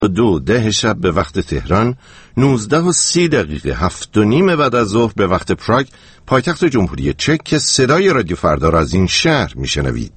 2 شب به وقت تهران، 19:30 7:30 بعد از ظهر به وقت پراگ، پایتخت جمهوری چک، که صدای رادیو فردا را از این شهر میشنوید.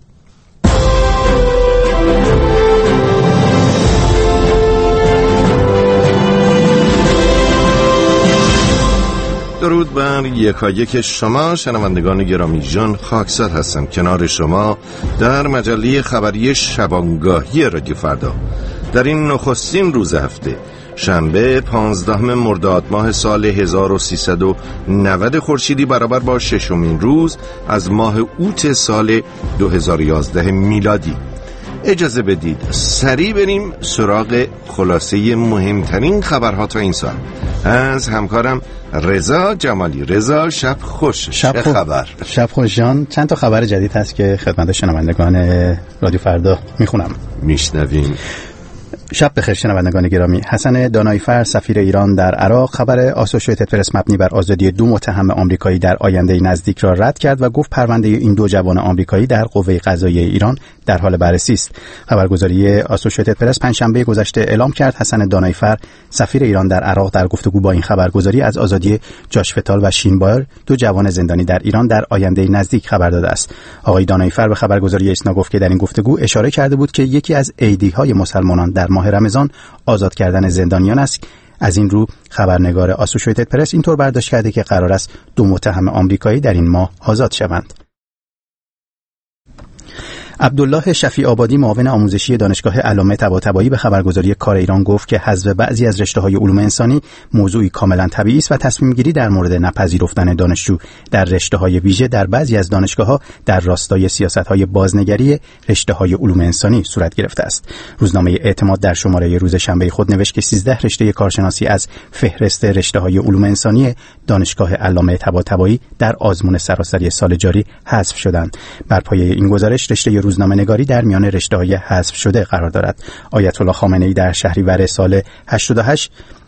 درود بر یکایک شما شنوندگان گرامی. جان خاکسار هستم کنار شما در مجله خبری شبانگاهی رادیو فردا در این نخستین روز هفته، شنبه 15 مرداد ماه سال 1390 خورشیدی، برابر با 6مین روز از ماه اوت سال 2011 میلادی. اجازه بدید سریع بریم سراغ خلاصه مهمترین خبرها تا این سال از همکارم رضا جمالی. رضا، شب خوش. شب خوش جان. چند تا خبر جدید هست که خدمت شنوندگان رادیو فردا میخونم، میشنویم. شب بخیر شنوندگان گرامی. حسن دانایفر سفیر ایران در عراق خبر آسوشیتد پرس مبنی بر آزادی 2 متهم آمریکایی در آینده نزدیک را رد کرد و گفت پرونده این 2 جوان آمریکایی در قوه قضاییه ایران در حال بررسی است. خبرگزاری آسوشیتد پرس پنجشنبه گذشته اعلام کرد حسن دانایفر سفیر ایران در عراق در گفتگو با این خبرگزاری از آزادی جاش فتال و شین بایر، 2 جوان زندانی در ایران در آینده نزدیک خبر داده است. آقای دانایفر به خبرگزاری اسنا گفت که در این گفتگو اشاره کرده بود که یکی از عیدی‌های مسلمانان در ماه رمضان آزاد کردن زندانیان است. از این رو خبرنگار آسوشیتد پرس اینطور برداشت کرده که قرار است 2 متهم آمریکایی در این ماه آزاد شوند. عبدالله شفیع آبادی معاون آموزشی دانشگاه علامه طباطبایی به خبرگزاری کار ایران گفت که حذف بعضی از رشته‌های علوم انسانی موضوعی کاملا طبیعی است و تصمیم گیری در مورد نپذیرفتن دانشجو در رشته‌های ویژه در بعضی از دانشگاه‌ها در راستای سیاست‌های بازنگری رشته‌های علوم انسانی صورت گرفته است. روزنامه اعتماد در شماره روز شنبه خود نوشت که 13 رشته کارشناسی از فهرست رشته‌های علوم انسانی دانشگاه علامه طباطبایی در آزمون سراسری سال جاری حذف شدند. بر پایه این گزارش رشته روزنامه‌نگاری در میان رشته‌های حذف شده قرار دارد. آیت الله خامنه‌ای در شهریور سال 88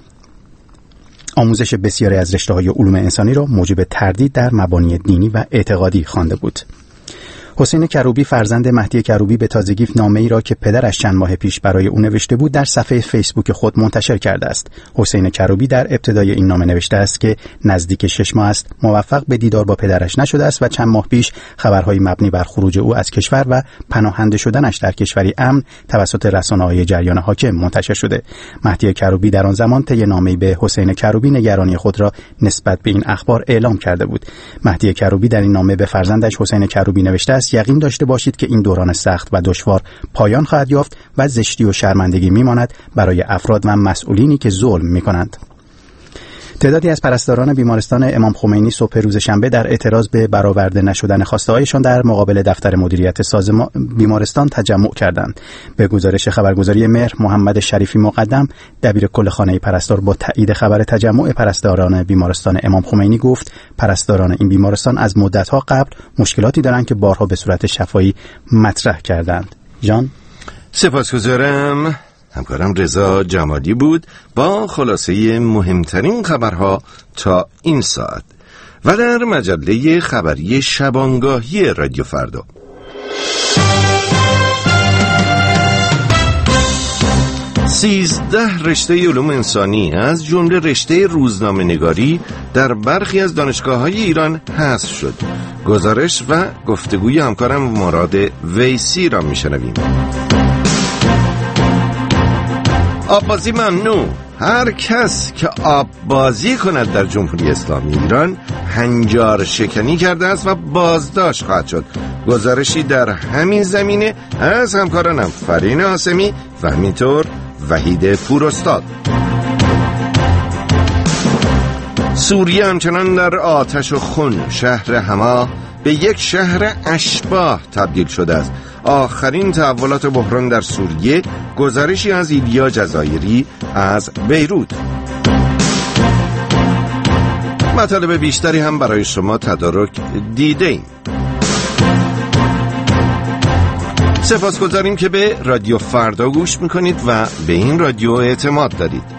آموزش بسیاری از رشته‌های علوم انسانی را موجب تردید در مبانی دینی و اعتقادی خوانده بود. حسین کروبی فرزند مهدی کروبی به تازگی نامه‌ای را که پدرش چند ماه پیش برای او نوشته بود در صفحه فیسبوک خود منتشر کرده است. حسین کروبی در ابتدای این نامه نوشته است که نزدیک 6 ماه است موفق به دیدار با پدرش نشده است و چند ماه پیش خبرهای مبنی بر خروج او از کشور و پناهنده شدنش در کشوری امن توسط رسانه‌های جریان حاکم منتشر شده. مهدی کروبی در آن زمان طی نامه‌ای به حسین کروبی نگرانی خود را نسبت به این اخبار اعلام کرده بود. مهدی کروبی در این نامه به فرزندش حسین کروبی نوشته است: یقین داشته باشید که این دوران سخت و دشوار پایان خواهد یافت و زشتی و شرمندگی میماند برای افراد و مسئولینی که ظلم میکنند. تعدادی از پرستاران بیمارستان امام خمینی صبح روز شنبه در اعتراض به برآورده نشدن خواسته‌هایشان در مقابل دفتر مدیریت سازمان بیمارستان تجمع کردند. به گزارش خبرگزاری مهر، محمد شریفی مقدم دبیر کل خانه پرستار با تایید خبر تجمع پرستاران بیمارستان امام خمینی گفت پرستاران این بیمارستان از مدت‌ها قبل مشکلاتی دارند که بارها به صورت شفاهی مطرح کردند. جان، سپاسگزارم. همکارم رضا جمالی بود با خلاصه مهمترین خبرها تا این ساعت و در مجله خبری شبانگاهی رادیو فردا. 13 رشته علوم انسانی از جمله رشته روزنامه‌نگاری در برخی از دانشگاه‌های ایران حذف شد. گزارش و گفتگوی همکارم مراد ویسی را میشنویم. آببازی ممنوع. هر کس که آب بازی کند در جمهوری اسلامی ایران هنجار شکنی کرده است و بازداشت خواهد شد. گزارشی در همین زمینه از همکارانم فرین عاصمی و همینطور وحید پوراستاد. سوریه همچنان در آتش و خون. شهر حما به یک شهر اشباح تبدیل شده است. آخرین تحولات بحران در سوریه. گزارشی از ایلیا جزایری از بیروت. مطالب بیشتری هم برای شما تدارک دیدیم. سپاسگزاریم که به رادیو فردا گوش میکنید و به این رادیو اعتماد دارید.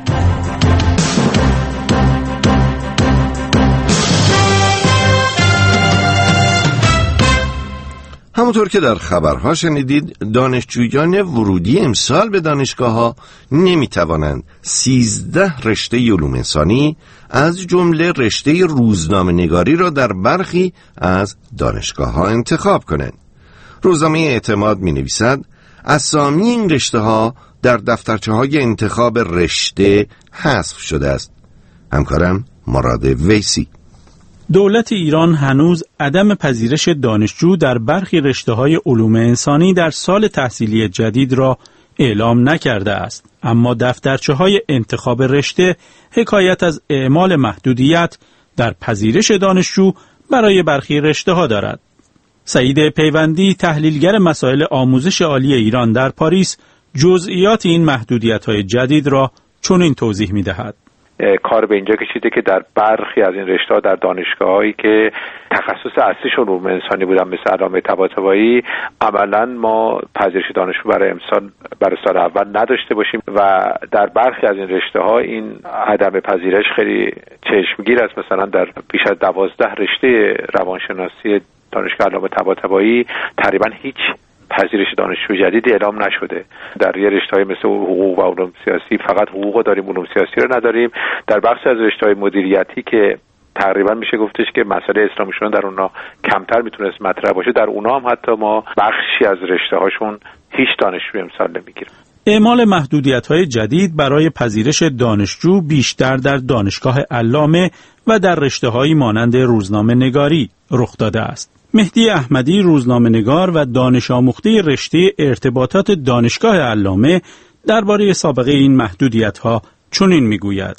همونطور که در خبرها شنیدید، دانشجویان ورودی امسال به دانشگاه‌ها نمی‌توانند 13 رشته علوم انسانی از جمله رشته روزنامه‌نگاری را در برخی از دانشگاه‌ها انتخاب کنند. روزنامه اعتماد می‌نویسد اسامی این رشته‌ها در دفترچه‌های انتخاب رشته حذف شده است. همکارم مراد ویسی: دولت ایران هنوز عدم پذیرش دانشجو در برخی رشته‌های علوم انسانی در سال تحصیلی جدید را اعلام نکرده است، اما دفترچه‌های انتخاب رشته حکایت از اعمال محدودیت در پذیرش دانشجو برای برخی رشته‌ها دارد. سعید پیوندی، تحلیلگر مسائل آموزش عالی ایران در پاریس، جزئیات این محدودیت‌های جدید را چنین توضیح می‌دهد: کار به اینجا کشیده که در برخی از این رشته‌ها در دانشگاه‌هایی که تخصص اصلیشون علوم انسانی بودن مثل علامه طباطبایی، عملاً ما پذیرش دانشجو برای سال اول نداشته باشیم و در برخی از این رشته‌ها این عدم پذیرش خیلی چشمگیر است. مثلا در بیش از 12 رشته روانشناسی دانشگاه علامه طباطبایی تقریباً هیچ پذیرش دانشجو جدیدی اعلام نشده. در یه رشته‌های مثل حقوق و علوم سیاسی فقط حقوق داریم، علوم سیاسی رو نداریم. در بخش از رشته‌های مدیریتی که تقریبا میشه گفتش که مسئله اسلامی شدن در اونها کمتر میتونست مطرح باشه، در اونها هم حتی ما بخشی از رشته‌هاشون هیچ دانشجو امسال نمیگیریم. اعمال محدودیت‌های جدید برای پذیرش دانشجو بیشتر در دانشگاه علامه و در رشته‌هایی مانند روزنامه‌نگاری رخ داده است. مهدی احمدی، روزنامه‌نگار و دانش آموخته رشته ارتباطات دانشگاه علامه، درباره سابقه این محدودیت‌ها چنین می‌گوید: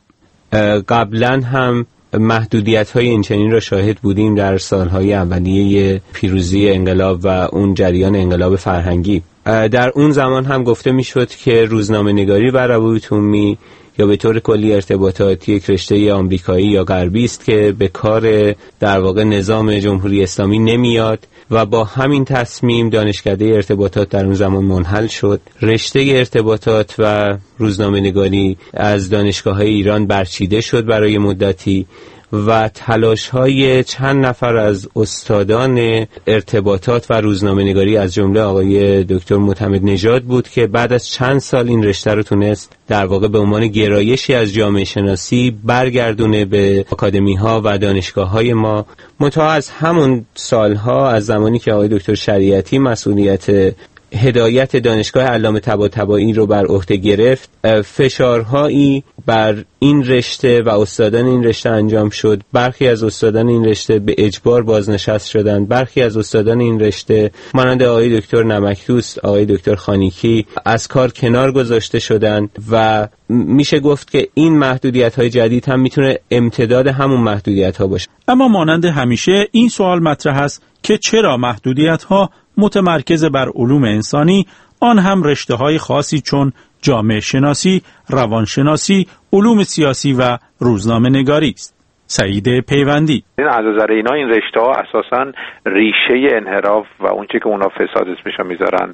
قبلا هم محدودیت‌های اینچنین را شاهد بودیم در سالهای اولیه پیروزی انقلاب و اون جریان انقلاب فرهنگی. در اون زمان هم گفته می‌شد که روزنامه‌نگاری و روابط عمومی یا به طور کلی ارتباطات یک رشته آمریکایی یا غربی است که به کار در واقع نظام جمهوری اسلامی نمیاد و با همین تصمیم دانشکده ارتباطات در اون زمان منحل شد. رشته ارتباطات و روزنامه‌نگاری از دانشگاه‌های ایران برچیده شد برای مدتی و تلاش‌های چند نفر از استادان ارتباطات و روزنامه‌نگاری از جمله آقای دکتر معتمد نژاد بود که بعد از چند سال این رشته رو تونست در واقع به عنوان گرایشی از جامعه شناسی برگردونه به آکادمی‌ها و دانشگاه‌های ما. منتها از همون سالها، از زمانی که آقای دکتر شریعتی مسئولیت هدایت دانشگاه علامه طباطبایی رو بر عهده گرفت، فشارهایی بر این رشته و استادان این رشته انجام شد. برخی از استادان این رشته به اجبار بازنشست شدند، برخی از استادان این رشته مانند آقای دکتر نمکدوست، آقای دکتر خانیکی از کار کنار گذاشته شدند و میشه گفت که این محدودیت‌های جدید هم میتونه امتداد همون محدودیت‌ها باشه. اما مانند همیشه این سوال مطرح است که چرا محدودیت‌ها متمرکز بر علوم انسانی، آن هم رشته‌های خاصی چون جامعه شناسی، روانشناسی، علوم سیاسی و روزنامه‌نگاری است. سعید پیوندی: از نظر اینا این رشته‌ها اساساً ریشه انحراف و اون چیزی که اونا فساد اسمش میذارن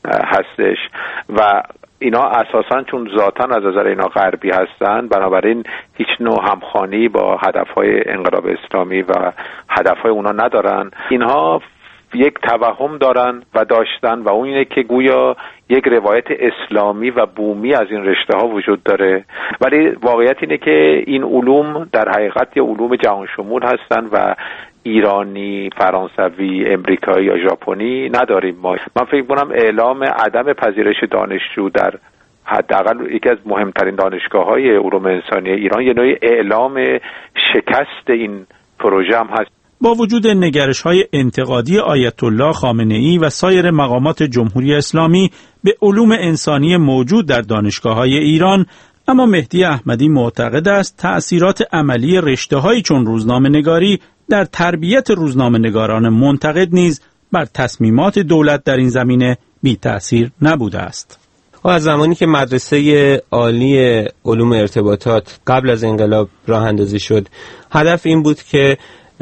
هستش و اینا اساساً چون ذاتاً از نظر اینا غربی هستن، بنابراین هیچ نوع همخوانی با هدف‌های انقلاب اسلامی و هدف‌های اونا ندارن. اینها یک توهم دارن و داشتن و اون اینه که گویا یک روایت اسلامی و بومی از این رشته ها وجود داره، ولی واقعیت اینه که این علوم در حقیقت یه علوم جهان شمول هستن و ایرانی، فرانسوی، امریکایی یا ژاپنی نداریم ما. من فکر کنم اعلام عدم پذیرش دانشجو در حداقل یکی از مهمترین دانشگاه‌های علوم انسانی ایران یه نوعی اعلام شکست این پروژه هم هست. با وجود نگرش‌های انتقادی آیت الله خامنه‌ای و سایر مقامات جمهوری اسلامی به علوم انسانی موجود در دانشگاه‌های ایران، اما مهدی احمدی معتقد است تأثیرات عملی رشته‌هایی چون روزنامه‌نگاری در تربیت روزنامه‌نگاران منتقد نیز بر تصمیمات دولت در این زمینه بی تأثیر نبوده است. و از زمانی که مدرسه عالی علوم ارتباطات قبل از انقلاب راه اندازی شد، هدف این بود که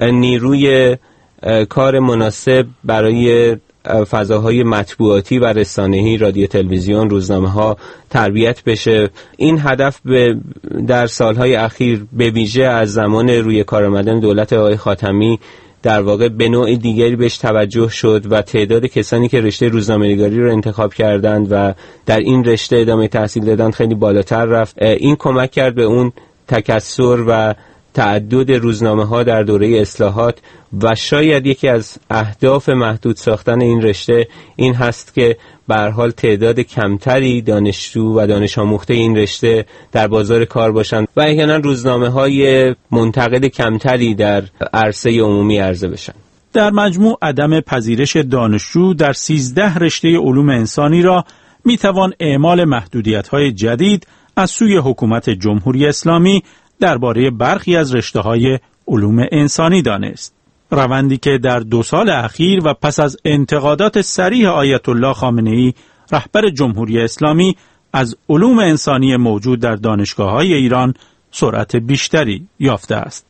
نیروی کار مناسب برای فضاهای مطبوعاتی و رسانه‌ای، رادیو، تلویزیون، روزنامه‌ها تربیت بشه. این هدف در سالهای اخیر به ویژه از زمان روی کار آمدن دولت آقای خاتمی در واقع به نوع دیگری بهش توجه شد و تعداد کسانی که رشته روزنامه‌نگاری رو انتخاب کردند و در این رشته ادامه تحصیل دادند خیلی بالاتر رفت. این کمک کرد به اون تکثر و تعدد روزنامه‌ها در دوره اصلاحات و شاید یکی از اهداف محدود ساختن این رشته این هست که به هر حال تعداد کمتری دانشجو و دانش آموخته این رشته در بازار کار باشند و احیانا روزنامه‌های منتقد کمتری در عرصه عمومی عرضه بشن. در مجموع عدم پذیرش دانشجو در 13 رشته علوم انسانی را میتوان اعمال محدودیت‌های جدید از سوی حکومت جمهوری اسلامی درباره برخی از رشته‌های علوم انسانی دانست. روندی که در 2 سال اخیر و پس از انتقادات صریح آیت الله خامنه‌ای رهبر جمهوری اسلامی از علوم انسانی موجود در دانشگاه‌های ایران سرعت بیشتری یافته است.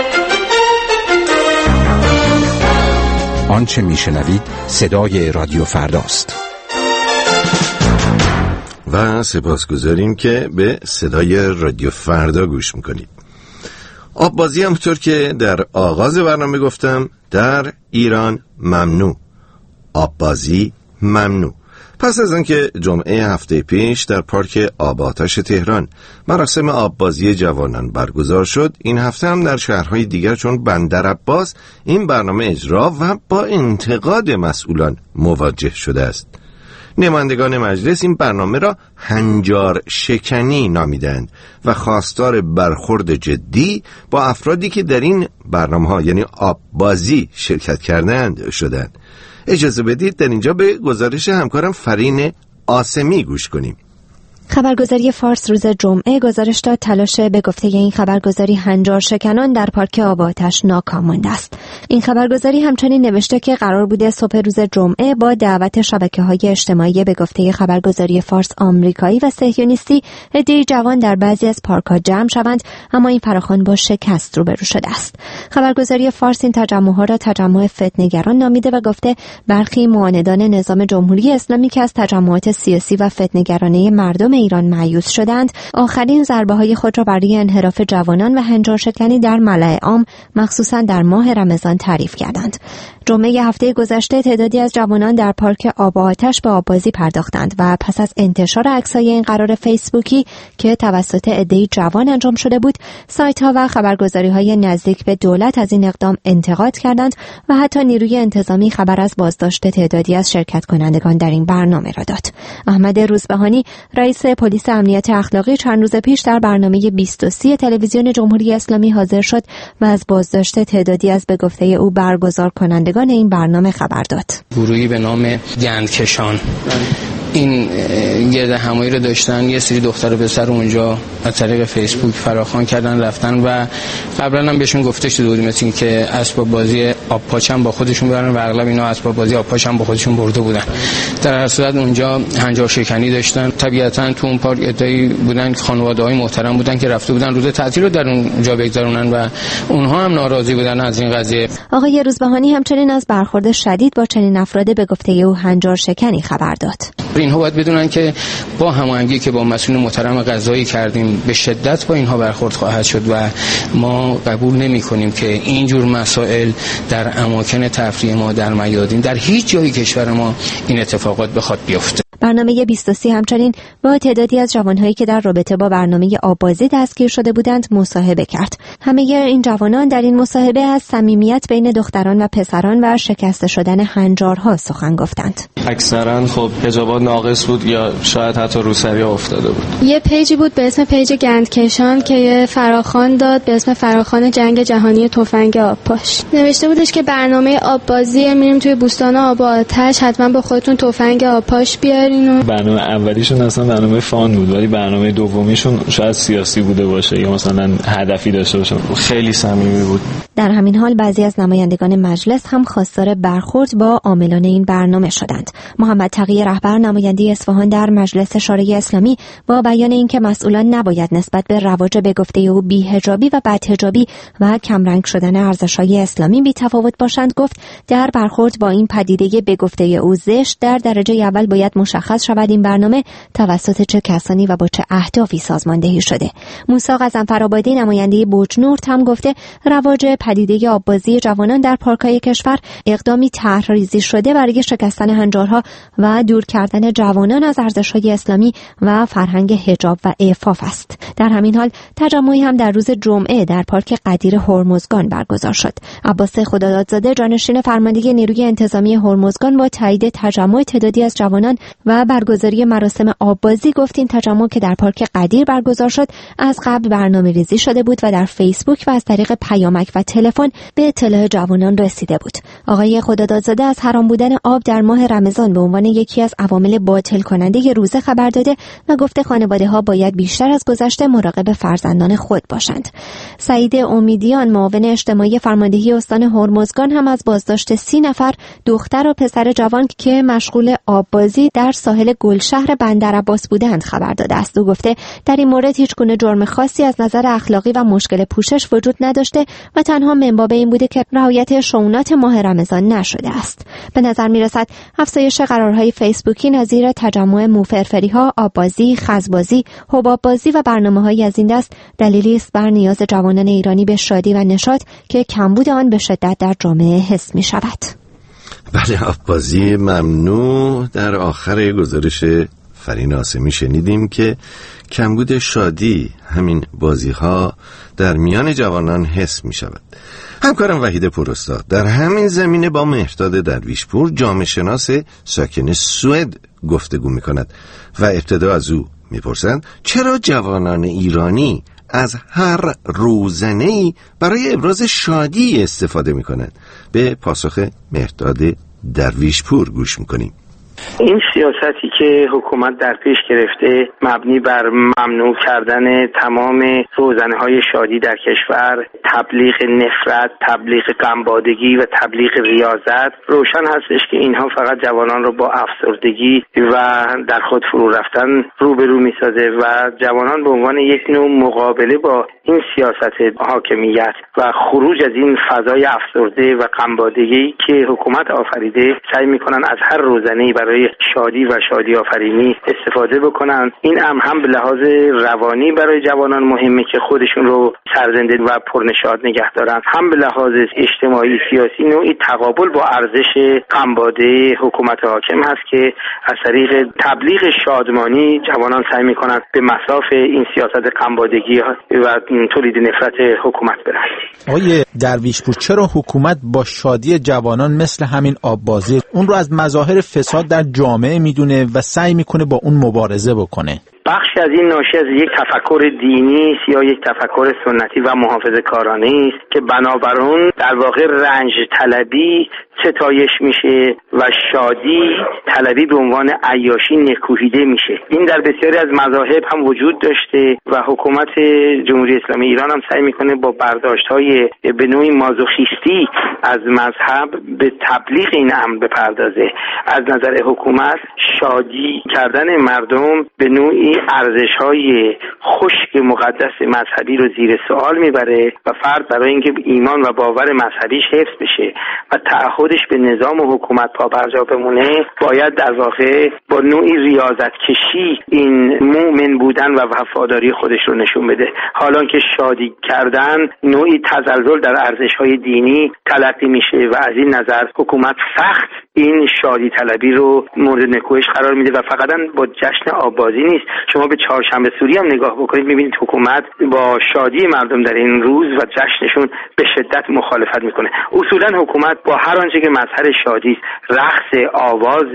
آنچه میشنوید صدای رادیو فرداست. و سپاسگزاریم که به صدای رادیو فردا گوش میکنید. آببازی همونطور که در آغاز برنامه گفتم در ایران ممنوع. آببازی ممنوع. پس از آنکه جمعه هفته پیش در پارک آب آتش تهران مراسم آببازی جوانان برگزار شد، این هفته هم در شهرهای دیگر چون بندرعباس این برنامه اجرا و با انتقاد مسئولان مواجه شده است. نمایندگان مجلس این برنامه را هنجار شکنی نامیدند و خواستار برخورد جدی با افرادی که در این برنامه‌ها یعنی آببازی شرکت کردند شدند. اجازه بدید در اینجا به گزارش همکارم فرین آسمی گوش کنیم. خبرگزاری فارس روز جمعه گزارش داد تلاش به گفته این خبرگزاری هنجار شکنان در پارک آب آتش ناکام مانده است. این خبرگزاری همچنین نوشته که قرار بوده صبح روز جمعه با دعوت شبکه‌های اجتماعی به گفته خبرگزاری فارس آمریکایی و صهیونیستی عده‌ای جوان در بعضی از پارک‌ها جمع شوند، اما این فراخوان با شکست روبرو شده است. خبرگزاری فارس این تجمع‌ها را تجمع فتنه‌گران نامیده و گفته برخی معاندان نظام جمهوری اسلامی که از تجمعات سیاسی و فتنه‌گرانه مردم ایران مایوس شدند، آخرین ضربه‌های خود را برای انحراف جوانان و هنجار شکنی در ملأ عام مخصوصاً در ماه رمضان تعریف کردند. جمعه هفته گذشته تعدادی از جوانان در پارک آب آتش به آببازی پرداختند و پس از انتشار عکس‌های این قرار فیسبوکی که توسط عده‌ای جوان انجام شده بود، سایت‌ها و خبرگزاری‌های نزدیک به دولت از این اقدام انتقاد کردند و حتی نیروی انتظامی خبر از بازداشت تعدادی از شرکت کنندگان در این برنامه را داد. احمد روزبهانی رئیس پلیس امنیت اخلاقی چند روز پیش در برنامه 23 تلویزیون جمهوری اسلامی حاضر شد و از بازداشت تعدادی از به گفته او برگزار کنندگان این برنامه خبر داد. گروهی به نام گندکشان این گرد همایی رو داشتن، یه سری دختر و پسر اونجا از طریق فیسبوک فراخوان کردن رفتن و قبلا هم بهشون گفته شده بود مثل این که اسباب بازی آب پاچم با خودشون برن و اغلب اینا اسباب بازی آب پاچم با خودشون برده بودن. در هر صورت اونجا هنجار شکنی داشتن. طبیعتاً تو اون پارک اتایی بودن خانواده‌های محترم بودن که رفته بودن روز تعطیل رو در اونجا بگذرونن و اونها هم ناراضی بودن از این قضیه. آقای روزبهانی همچنین از برخورد شدید با چنین افراد به گفته او هنجار شکنی خبر داد. اینها باید بدونن که با هماهنگی که با مسئول محترم قضایی کردیم به شدت با اینها برخورد خواهد شد و ما قبول نمی‌کنیم که این جور مسائل در اماکن تفریح ما در میادین در هیچ جای کشور ما این اتفاقات بخواد بیفته. برنامه 23 همچنین با تعدادی از جوانهایی که در رابطه با برنامه آببازی دستگیر شده بودند مصاحبه کرد. همه این جوانان در این مصاحبه از صمیمیت بین دختران و پسران و شکست شدن هنجارها سخن گفتند. اکثرا خب حجابات ناقص بود یا شاید حتی روسری افتاده بود. یه پیجی بود به اسم پیج گندکشان که یه فراخوان داد به اسم فراخوان جنگ جهانی تفنگ آبپاش. نوشته بودش که برنامه آببازی میریم توی بوستان آب آتش، حتما با خودتون تفنگ آبپاش بیارین. برنامه اولیشون اصلا برنامه فان بود ولی برنامه دومیشون شاید سیاسی بوده باشه یا مثلا هدفی داشته باشه. خیلی صمیمی بود. در همین حال بعضی از نمایندگان مجلس هم خواستار برخورد با عاملان این برنامه شدند. محمد تقی رهبر نماینده اصفهان در مجلس شورای اسلامی با بیان اینکه مسئولان نباید نسبت به رواج به گفته او بی‌حجابی و بدحجابی و کمرنگ شدن ارزش‌های اسلامی بی‌تفاوت باشند گفت در برخورد با این پدیده به گفته او زشت در درجه اول باید مشخص شود این برنامه توسط چه کسانی و با چه اهدافی سازماندهی شده. موسی غضنفرآبادی نماینده بوجنورد هم گفته رواج پدیده آببازی جوانان در پارک‌های کشور اقدامی طرح‌ریزی شده برای شکستن هنجارها و دور کردن جوانان از ارزش‌های اسلامی و فرهنگ حجاب و عفاف است. در همین حال تجمعی هم در روز جمعه در پارک قدیر هرمزگان برگزار شد. عباس خدادادزاده جانشین فرمانده نیروی انتظامی هرمزگان با تایید تجمع تعدادی از جوانان و برگزاری مراسم آببازی گفت این تجمع که در پارک قدیر برگزار شد از قبل برنامه‌ریزی شده بود و در فیسبوک و از طریق پیامک و تلفن به اطلاع جوانان رسیده بود. آقای خدادادزاده از حرام بودن آب در ماه رمضان به عنوان یکی از عوامل باطل کننده روزه خبر داده و گفته خانواده‌ها باید بیشتر از گذشته مراقب فرزندان خود باشند. سعید امیدیان معاون اجتماعی فرماندهی استان هرمزگان هم از بازداشت 30 نفر دختر و پسر جوان که مشغول آببازی در ساحل گلشهر بندرعباس بودند خبر داده است. او گفته در این مورد هیچ گونه جرم خاصی از نظر اخلاقی و مشکل پوشش وجود نداشته و تنها منباب این بوده که رعایت شؤونات ماه رمضان نشده است. به نظر می‌رسد افزایش قرارهای فیسبوکی نظیر تجمع موفرفری‌ها، آببازی، خزبازی، حباب‌بازی و برنامه‌های از این دست دلیلی است بر نیاز جوانان ایرانی به شادی و نشاط که کمبود آن به شدت در جامعه حس می‌شود. بله، آببازی ممنوع. در آخر گزارش فرین آسمی شنیدیم که کمبود شادی همین بازی‌ها در میان جوانان حس می‌شود. همکارم وحید پوراستاد در همین زمینه با مهرداد درویشپور جامعه شناس ساکن سوئد گفتگو می‌کند و ابتدا از او می‌پرسند چرا جوانان ایرانی از هر روزنه‌ای برای ابراز شادی استفاده می‌کنند. به پاسخ مهرداد درویشپور گوش می‌کنیم. این سیاستی که حکومت در پیش گرفته مبنی بر ممنوع کردن تمام روزنه‌های شادی در کشور، تبلیغ نفرت، تبلیغ غمبادگی و تبلیغ ریاضت، روشن هستش که اینها فقط جوانان رو با افسردگی و در خود فرو رفتن روبرو می‌سازه و جوانان به عنوان یک نوع مقابله با این سیاست حاکمیت و خروج از این فضای افسرده و غمبادگی که حکومت آفریده سعی می‌کنن از هر روزنه‌ای برای شادی و شادی آفرینی استفاده بکنن. این هم به لحاظ روانی برای جوانان مهمه که خودشون رو سرزنده و پرنشاط نگه دارن، هم به لحاظ اجتماعی سیاسی نوعی تقابل با ارزش غمباده حکومت حاکم هست که از طریق تبلیغ شادمانی جوانان سعی میکنن به مصاف این سیاست غمبادگی و تولید نفرت حکومت برن. آقای درویشپور، چرا حکومت با شادی جوانان مثل همین آببازی اون رو از مظاهر فساد در جامعه میدونه و سعی میکنه با اون مبارزه بکنه؟ بخشی از این ناشی از یک تفکر دینی است یا یک تفکر سنتی و محافظه‌کارانه است که بنابر اون در واقع رنج طلبی ستایش میشه و شادی طلبی به عنوان عیاشی نکوهیده میشه. این در بسیاری از مذاهب هم وجود داشته و حکومت جمهوری اسلامی ایران هم سعی میکنه با برداشت‌های به نوعی مازوخیستی از مذهب به تبلیغ این امر بپردازه. از نظر حکومت شادی کردن مردم به نوعی ارزش‌های خشک مقدس مذهبی رو زیر سوال میبره و فرد برای اینکه ایمان و باور مذهبیش حفظ بشه و تعهدش به نظام و حکومت پابرجا بمونه باید در واقع با نوعی ریاضت کشی این مؤمن بودن و وفاداری خودش رو نشون بده. حالا که شادی کردن نوعی تزلزل در ارزش‌های دینی تلقی میشه و از این نظر حکومت سخت این شادی طلبی رو مورد نکوهش قرار میده و فقط با جشن آببازی نیست. شما به چهارشنبه سوری هم نگاه بکنید میبینید حکومت با شادی مردم در این روز و جشنشون به شدت مخالفت میکنه. اصولا حکومت با هر آنچه که مظهر شادی، رقص، آواز،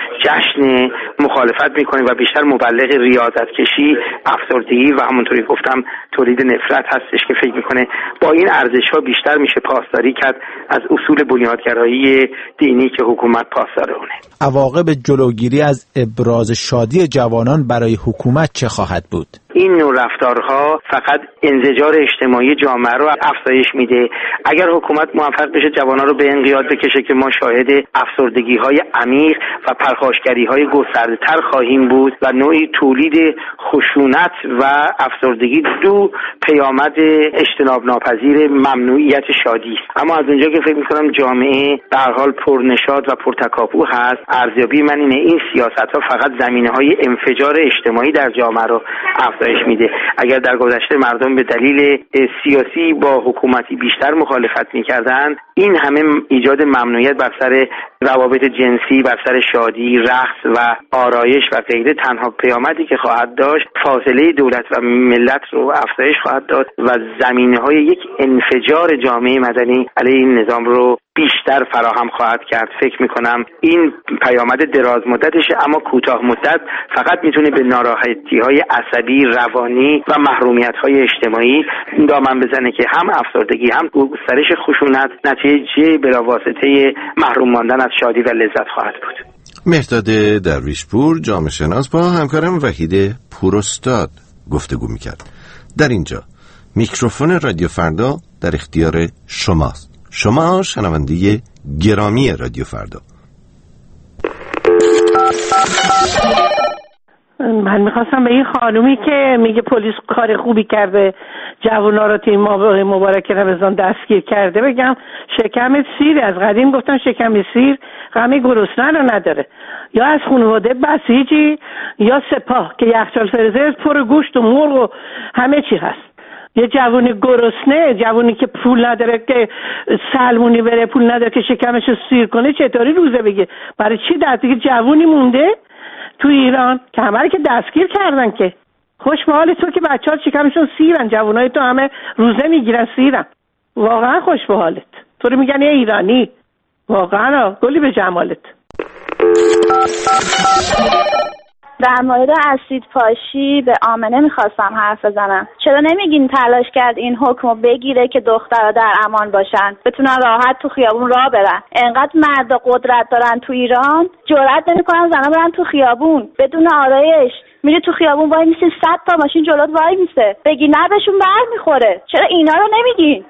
جشن مخالفت میکنه و بیشتر مبلغ ریاضت کشی، افسردگی و همونطوری گفتم تولید نفرت هستش که فکر میکنه با این ارزش‌ها بیشتر میشه پاسداری کرد از اصول بنیادگرایی دینی که حکومت پاسدار اونه. عواقب جلوگیری از ابراز شادی جوانان برای حکومت چه خواهد بود؟ این نوع رفتارها فقط انزجار اجتماعی جامعه رو افزایش میده. اگر حکومت موفق بشه جوانان رو به انقیاد بکشه که ما شاهد افسردگی‌های عمیق و پرخاشگری‌های گسترده‌تر خواهیم بود و نوعی تولید خشونت و افسردگی دو پیامد اجتناب ناپذیر ممنوعیت شادی است. اما از اونجا که فکر می‌کنم جامعه به هر حال پرنشاط و پرتکاپو هست، ارزیابی من اینه این سیاست‌ها فقط زمینه‌های انفجار اجتماعی در جامعه رو افزایش افزایش میده. اگر در گذشته مردم به دلیل سیاسی با حکومتی بیشتر مخالفت میکردن، این همه ایجاد ممنوعیت بر سر روابط جنسی، بر سر شادی، رقص و آرایش و غیره تنها پیامدی که خواهد داشت فاصله دولت و ملت رو افزایش خواهد داد و زمینه‌های یک انفجار جامعه مدنی علیه این نظام رو بیشتر فراهم خواهد کرد. فکر میکنم این پیامد دراز مدتشه، اما کوتاه مدت فقط میتونه به ناراحتی‌های عصبی، روانی و محرومیت‌های اجتماعی دامن بزنه که هم افسردگی هم گسترش خشونت نتیجه بلاواسطه محروم ماندن از شادی و لذت خواهد بود. مهداد درویشپور، جامعه شناس، با همکارم وحید پوراستاد گفتگو میکرد. در اینجا میکروفون رادیو فردا در اختیار شماست. شما شنونده گرامی رادیو فردا. من میخواستم به این خانومی که میگه پلیس کار خوبی کرده جوونا رو توی ماه مبارک رمضان دستگیر کرده بگم شکم سیر، از قدیم گفتن شکم سیر غم گرسنه رو نداره. یا از خانواده بسیجی یا سپاه که یخچال فرزر پر گوشت و مرغ و همه چی هست. یه جوونی گرسنه، جوونی که پول نداره که سلمونی بره، پول نداره که شکمش رو سیر کنه، چطوری روزه بگه؟ برای چی در دیگه جوونی مونده تو ایران که همه که دستگیر کردن؟ که خوش به حال تو که بچه‌ها شکمشون سیرن، جوونای تو همه روزه میگیرن سیرن. واقعا خوش به حالت. تو رو میگن یه ایرانی. واقعا گلی به جمالت. در مورد اسید پاشی به آمنه میخواستم حرف بزنم. چرا نمیگین تلاش کرد این حکمو بگیره که دخترها در امان باشن، بتونن راحت تو خیابون راه برن؟ انقدر مرد قدرت دارن تو ایران، جرئت نمیکنن زنا برن تو خیابون بدون آرایش. میره تو خیابون وای میسین 100 تا ماشین جلوت وای میسه، بگی نه بهشون برمیخوره. چرا اینا رو نمیگین؟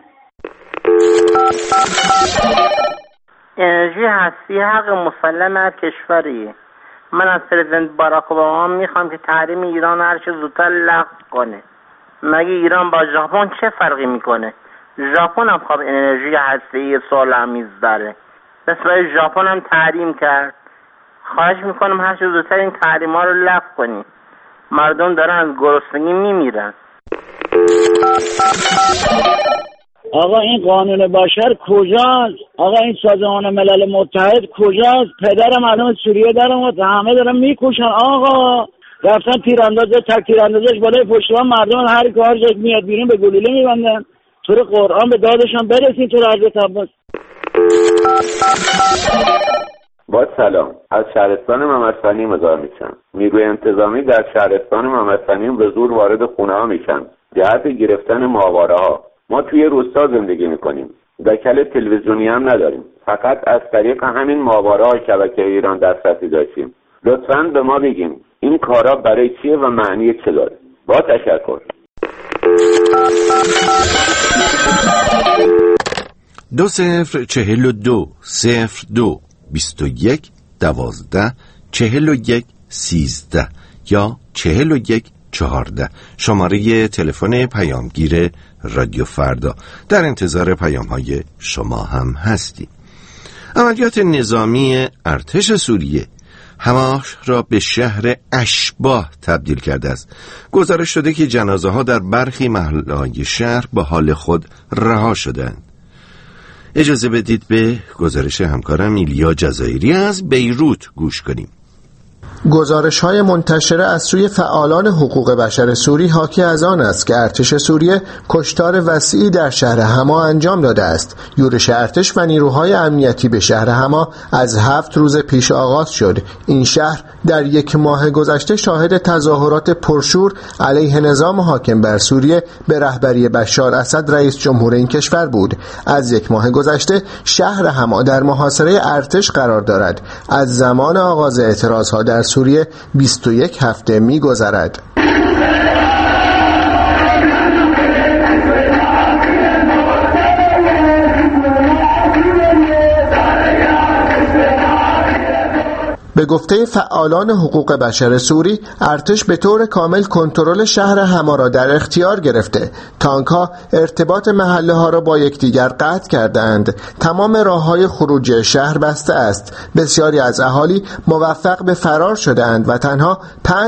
انرژی هستی حق مسلم هر کشوریه. من از پرزیدنت باراک اوباما میخوام که تحریم ایران هر چه زودتر لغو کنه. مگه ایران با ژاپن چه فرقی میکنه؟ ژاپن هم خب انرژی هسته‌ای سال‌آمیز داره، پس برای ژاپن هم تحریم کرد. خواهش میکنم هر چه زودتر این تحریم‌ها رو لغو کنی. مردم دارن از گرسنگی میمیرن. آقا این قانون بشر کجاست؟ آقا این سازمان ملل متحد کجاست؟ پدر مردم سوریه در اومد، همه دارن میکشن. آقا رفتن تیراندازه تک تیراندازش بالای پشتوان مردم، هر کار جک میاد بیرون به گلوله میبندن. تو رو قرآن به دادشان برسین. تو رو حضرت عباس. با سلام، از شهرستان محمدثانی مزار میشم. نیروی انتظامی در شهرستان محمدثانی به زور وارد خونه ها میشن جهت گرفتن ماهواره ها. ما توی روستا زندگی میکنیم، دکل تلویزیونی هم نداریم، فقط از طریق همین ماهواره‌های شبکه ایران دسترسی داشتیم. لطفاً به ما بگیم این کارا برای چیه و معنی چه داره؟ با تشکر. 2042 02 21 12 41 13 یا 41 14 شماره تلفن پیامگیر رادیو فردا. در انتظار پیام‌های شما هم هستیم. عملیات نظامی ارتش سوریه حماس را به شهر اشباه تبدیل کرده است. گزارش شده که جنازه ها در برخی محله‌های شهر به حال خود رها شدند. اجازه بدید به گزارش همکارم ایلیا جزایری از بیروت گوش کنیم. گزارش‌های منتشره از سوی فعالان حقوق بشر سوری حاکی از آن است که ارتش سوریه کشتار وسیعی در شهر حما انجام داده است. یورش ارتش و نیروهای امنیتی به شهر حما از 7 روز پیش آغاز شد. این شهر در 1 ماه گذشته شاهد تظاهرات پرشور علیه نظام حاکم بر سوریه به رهبری بشار اسد رئیس جمهور این کشور بود. از 1 ماه گذشته شهر حما در محاصره ارتش قرار دارد. از زمان آغاز اعتراضها در سوریه 21 هفته می‌گذرد. به گفته فعالان حقوق بشر سوری، ارتش به طور کامل کنترل شهر حما را در اختیار گرفته. تانک‌ها ارتباط محله‌ها را با یکدیگر قطع کردند. تمام راه‌های خروجی شهر بسته است. بسیاری از اهالی موفق به فرار شدند و تنها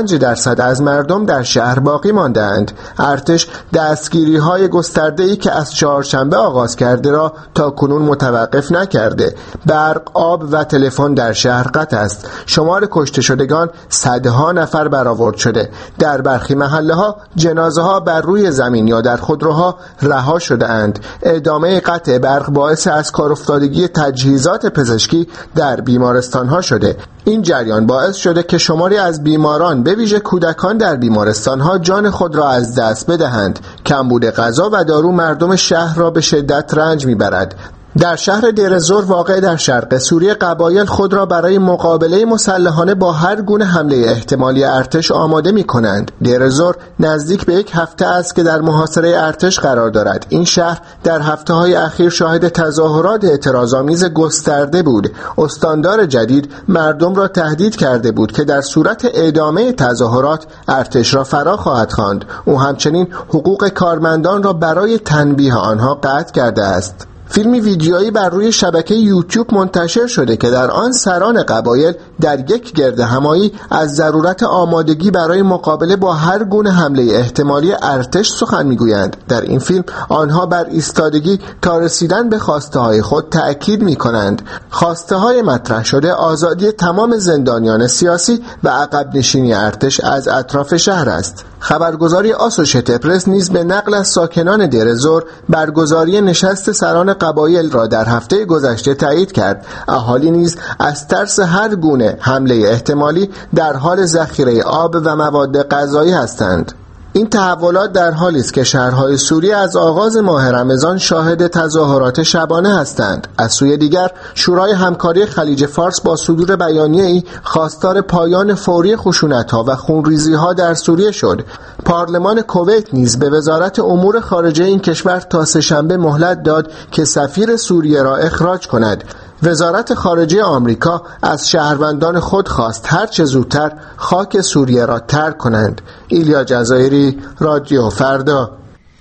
5% از مردم در شهر باقی ماندند. ارتش دستگیری‌های گسترده‌ای که از چهارشنبه آغاز کرده را تا کنون متوقف نکرده. برق، آب و تلفن در شهر قطع است. شمار کشته شدگان صدها نفر برآورد شده. در برخی محله‌ها جنازه‌ها بر روی زمین یا در خودروها رها شده اند. ادامه قطع برق باعث از کار افتادگی تجهیزات پزشکی در بیمارستان‌ها شده. این جریان باعث شده که شماری از بیماران به ویژه کودکان در بیمارستان‌ها جان خود را از دست بدهند. کمبود غذا و دارو مردم شهر را به شدت رنج می‌برد. در شهر دیرزور واقع در شرق سوریه، قبایل خود را برای مقابله مسلحانه با هر گونه حمله احتمالی ارتش آماده می کنند. دیرزور نزدیک به 1 هفته است که در محاصره ارتش قرار دارد. این شهر در هفته‌های اخیر شاهد تظاهرات اعتراض‌آمیز گسترده بود. استاندار جدید مردم را تهدید کرده بود که در صورت ادامه تظاهرات ارتش را فرا خواهد خواند. او همچنین حقوق کارمندان را برای تنبیه آنها قطع کرده است. فیلمی ویدیویی بر روی شبکه یوتیوب منتشر شده که در آن سران قبایل در یک گردهمایی از ضرورت آمادگی برای مقابله با هر گونه حمله احتمالی ارتش سخن میگویند. در این فیلم آنها بر ایستادگی تا رسیدن به خواسته های خود تأکید میکنند. خواسته های مطرح شده آزادی تمام زندانیان سیاسی و عقب نشینی ارتش از اطراف شهر است. خبرگزاری آسوشیتد پرس نیز به نقل از ساکنان دیرزور برگزاری نشست سران قبایل را در هفته گذشته تایید کرد. اهالی نیز از ترس هر گونه حمله احتمالی در حال ذخیره آب و مواد غذایی هستند. این تحولات در حالی است که شهرهای سوریه از آغاز ماه رمضان شاهد تظاهرات شبانه هستند. از سوی دیگر شورای همکاری خلیج فارس با صدور بیانیه‌ای خواستار پایان فوری خشونت‌ها و خونریزی‌ها در سوریه شد. پارلمان کویت نیز به وزارت امور خارجه این کشور تا سه‌شنبه مهلت داد که سفیر سوریه را اخراج کند. وزارت خارجه آمریکا از شهروندان خود خواست هر چه زودتر خاک سوریه را ترک کنند. ایلیا جزایری، رادیو فردا.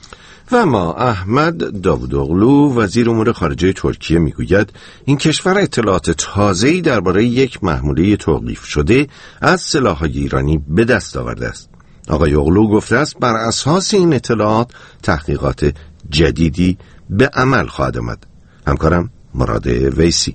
و ما احمد داوودوغلو وزیر امور خارجه ترکیه میگوید این کشور اطلاعات تازه‌ای درباره یک محموله توقیف شده از سلاح‌های ایرانی به دست آورده است. آقای اوغلو گفته است بر اساس این اطلاعات تحقیقات جدیدی به عمل خواهد آمد. همکارم مراد ویسی.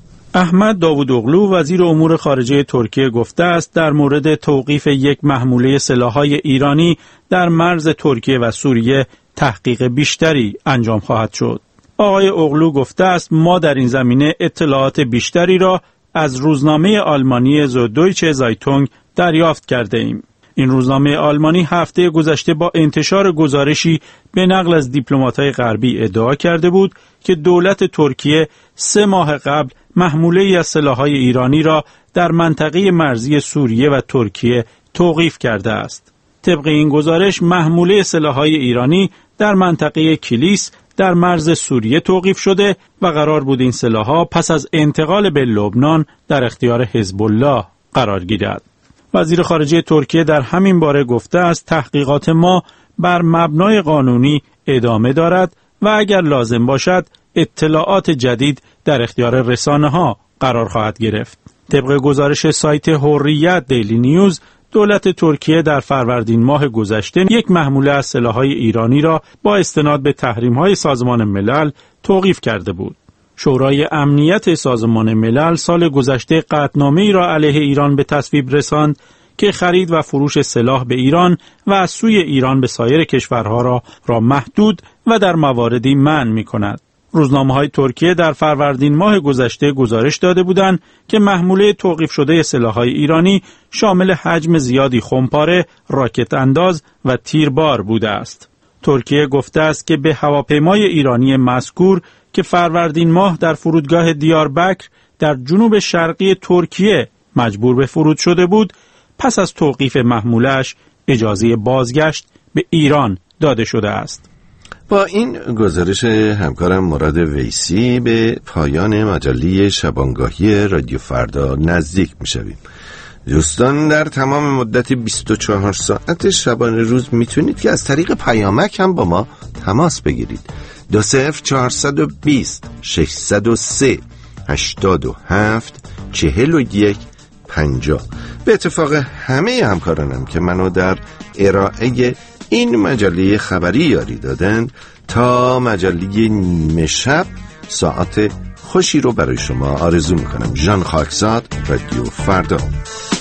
احمد داوودوغلو وزیر امور خارجه ترکیه گفته است در مورد توقیف یک محموله سلاح‌های ایرانی در مرز ترکیه و سوریه تحقیق بیشتری انجام خواهد شد. آقای اوغلو گفته است ما در این زمینه اطلاعات بیشتری را از روزنامه آلمانی زودویچه زایتونگ دریافت کرده ایم. این روزنامه آلمانی هفته گذشته با انتشار گزارشی به نقل از دیپلمات‌های غربی ادعا کرده بود که دولت ترکیه 3 ماه قبل محموله‌ای از سلاح‌های ایرانی را در منطقه مرزی سوریه و ترکیه توقیف کرده است. طبق این گزارش محموله سلاح‌های ایرانی در منطقه کلیس در مرز سوریه توقیف شده و قرار بود این سلاح‌ها پس از انتقال به لبنان در اختیار حزب الله قرار گیرد. وزیر خارجه ترکیه در همین باره گفته است تحقیقات ما بر مبنای قانونی ادامه دارد و اگر لازم باشد اطلاعات جدید در اختیار رسانه‌ها قرار خواهد گرفت. طبق گزارش سایت حریت دیلی نیوز، دولت ترکیه در فروردین ماه گذشته یک محموله از سلاح‌های ایرانی را با استناد به تحریم‌های سازمان ملل توقیف کرده بود. شورای امنیت سازمان ملل سال گذشته قطعنامه‌ای را علیه ایران به تصویب رساند که خرید و فروش سلاح به ایران و از سوی ایران به سایر کشورها را محدود و در مواردی منع می‌کند. روزنامه‌های ترکیه در فروردین ماه گذشته گزارش داده بودند که محموله توقیف شده سلاح‌های ایرانی شامل حجم زیادی خمپاره، راکت انداز و تیربار بوده است. ترکیه گفته است که به هواپیمای ایرانی مذکور که فروردین ماه در فرودگاه دیاربکر در جنوب شرقی ترکیه مجبور به فرود شده بود، پس از توقیف محموله‌اش اجازه بازگشت به ایران داده شده است. با این گزارش همکارم مراد ویسی به پایان مجله شبانگاهی رادیو فردا نزدیک میشویم. دوستان، در تمام مدت 24 ساعت شبانه روز میتونید که از طریق پیامک هم با ما تماس بگیرید. 20420 603 87 41 50. به اتفاق همه همکارانم که منو در ارائه این مجله خبری یاری دادن، تا مجله نیمه شب ساعت خوشی رو برای شما آرزو میکنم. ژان خاکزاد، رادیو فردا.